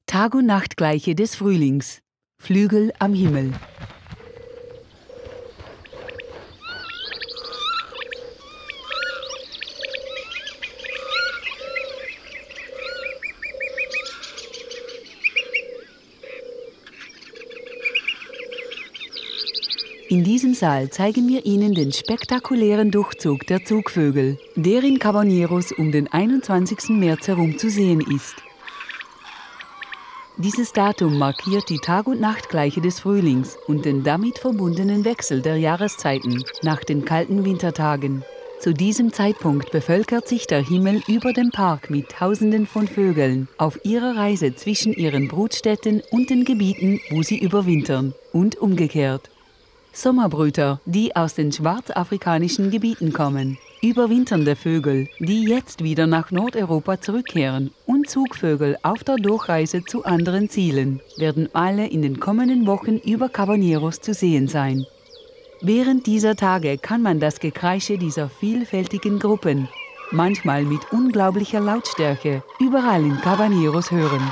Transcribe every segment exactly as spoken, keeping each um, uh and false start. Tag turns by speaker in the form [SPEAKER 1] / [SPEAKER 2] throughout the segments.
[SPEAKER 1] Tag- und Nachtgleiche des Frühlings. Flügel am Himmel. In diesem Saal zeigen wir Ihnen den spektakulären Durchzug der Zugvögel, der in Cabañeros um den einundzwanzigsten März herum zu sehen ist. Dieses Datum markiert die Tag- und Nachtgleiche des Frühlings und den damit verbundenen Wechsel der Jahreszeiten nach den kalten Wintertagen. Zu diesem Zeitpunkt bevölkert sich der Himmel über dem Park mit Tausenden von Vögeln auf ihrer Reise zwischen ihren Brutstätten und den Gebieten, wo sie überwintern, und umgekehrt. Sommerbrüter, die aus den schwarzafrikanischen Gebieten kommen, überwinternde Vögel, die jetzt wieder nach Nordeuropa zurückkehren, und Zugvögel auf der Durchreise zu anderen Zielen, werden alle in den kommenden Wochen über Cabañeros zu sehen sein. Während dieser Tage kann man das Gekreische dieser vielfältigen Gruppen, manchmal mit unglaublicher Lautstärke, überall in Cabañeros hören.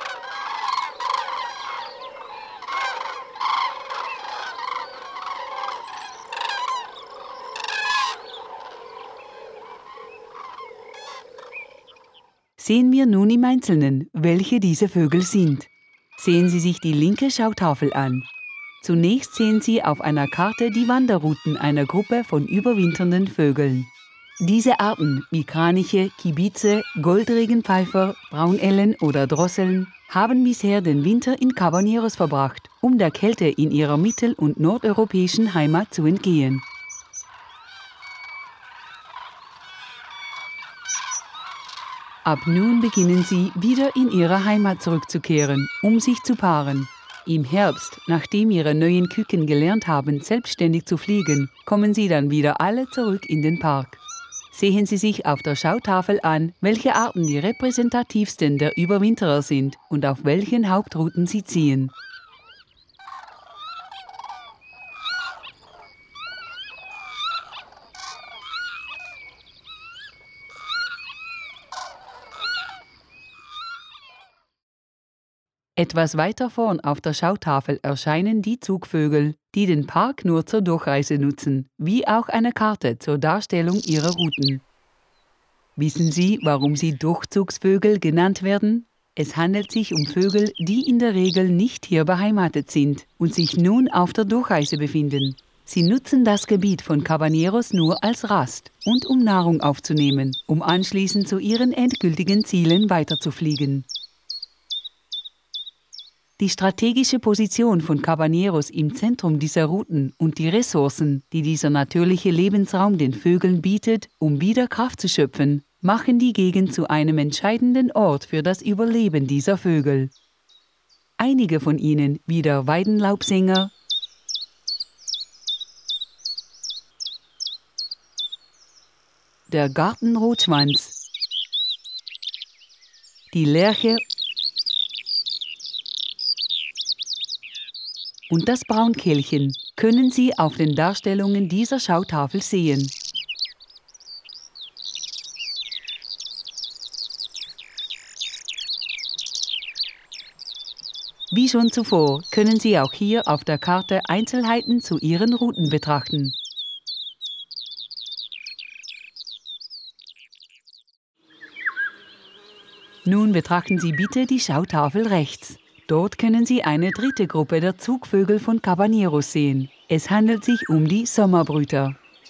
[SPEAKER 1] Sehen wir nun im Einzelnen, welche diese Vögel sind. Sehen Sie sich die linke Schautafel an. Zunächst sehen Sie auf einer Karte die Wanderrouten einer Gruppe von überwinternden Vögeln. Diese Arten wie Kraniche, Kibize, Goldregenpfeifer, Braunellen oder Drosseln haben bisher den Winter in Cabañeros verbracht, um der Kälte in ihrer mittel- und nordeuropäischen Heimat zu entgehen. Ab nun beginnen sie, wieder in ihre Heimat zurückzukehren, um sich zu paaren. Im Herbst, nachdem ihre neuen Küken gelernt haben, selbstständig zu fliegen, kommen sie dann wieder alle zurück in den Park. Sehen Sie sich auf der Schautafel an, welche Arten die repräsentativsten der Überwinterer sind und auf welchen Hauptrouten sie ziehen. Etwas weiter vorn auf der Schautafel erscheinen die Zugvögel, die den Park nur zur Durchreise nutzen, wie auch eine Karte zur Darstellung ihrer Routen. Wissen Sie, warum sie Durchzugsvögel genannt werden? Es handelt sich um Vögel, die in der Regel nicht hier beheimatet sind und sich nun auf der Durchreise befinden. Sie nutzen das Gebiet von Cabañeros nur als Rast und um Nahrung aufzunehmen, um anschließend zu ihren endgültigen Zielen weiterzufliegen. Die strategische Position von Cabañeros im Zentrum dieser Routen und die Ressourcen, die dieser natürliche Lebensraum den Vögeln bietet, um wieder Kraft zu schöpfen, machen die Gegend zu einem entscheidenden Ort für das Überleben dieser Vögel. Einige von ihnen, wie der Weidenlaubsänger, der Gartenrotschwanz, die Lerche und das Braunkehlchen, können Sie auf den Darstellungen dieser Schautafel sehen. Wie schon zuvor können Sie auch hier auf der Karte Einzelheiten zu Ihren Routen betrachten. Nun betrachten Sie bitte die Schautafel rechts. Dort können Sie eine dritte Gruppe der Zugvögel von Cabañeros sehen. Es handelt sich um die Sommerbrüter.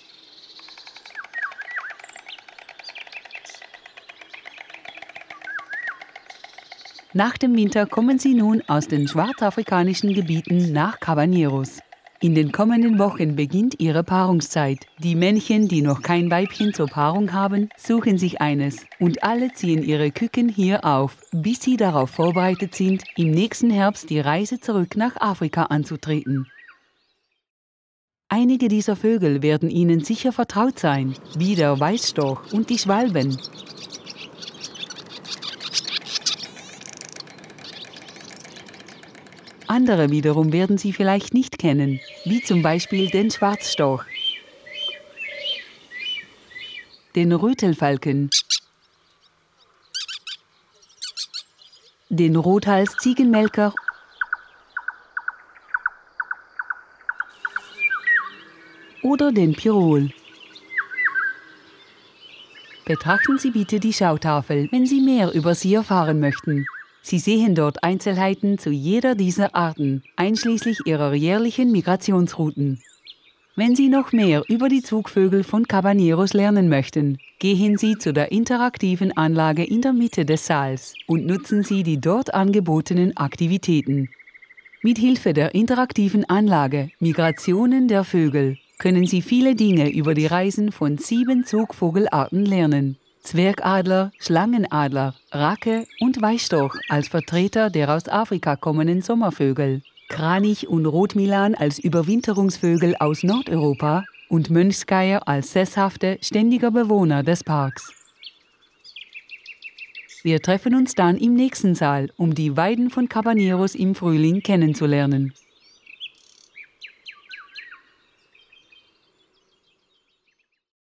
[SPEAKER 1] Nach dem Winter kommen sie nun aus den schwarzafrikanischen Gebieten nach Cabañeros. In den kommenden Wochen beginnt ihre Paarungszeit. Die Männchen, die noch kein Weibchen zur Paarung haben, suchen sich eines und alle ziehen ihre Küken hier auf, bis sie darauf vorbereitet sind, im nächsten Herbst die Reise zurück nach Afrika anzutreten. Einige dieser Vögel werden Ihnen sicher vertraut sein, wie der Weißstorch und die Schwalben. Andere wiederum werden Sie vielleicht nicht kennen, wie zum Beispiel den Schwarzstorch, den Rötelfalken den Rothals-Ziegenmelker oder den Pirol. Betrachten Sie bitte die Schautafel, wenn Sie mehr über sie erfahren möchten. Sie sehen dort Einzelheiten zu jeder dieser Arten, einschließlich ihrer jährlichen Migrationsrouten. Wenn Sie noch mehr über die Zugvögel von Cabaneros lernen möchten, gehen Sie zu der interaktiven Anlage in der Mitte des Saals und nutzen Sie die dort angebotenen Aktivitäten. Mit Hilfe der interaktiven Anlage Migrationen der Vögel können Sie viele Dinge über die Reisen von sieben Zugvogelarten lernen. Zwergadler, Schlangenadler, Rake und Weißstorch als Vertreter der aus Afrika kommenden Sommervögel, Kranich und Rotmilan als Überwinterungsvögel aus Nordeuropa und Mönchsgeier als sesshafte, ständiger Bewohner des Parks. Wir treffen uns dann im nächsten Saal, um die Weiden von Cabaneros im Frühling kennenzulernen.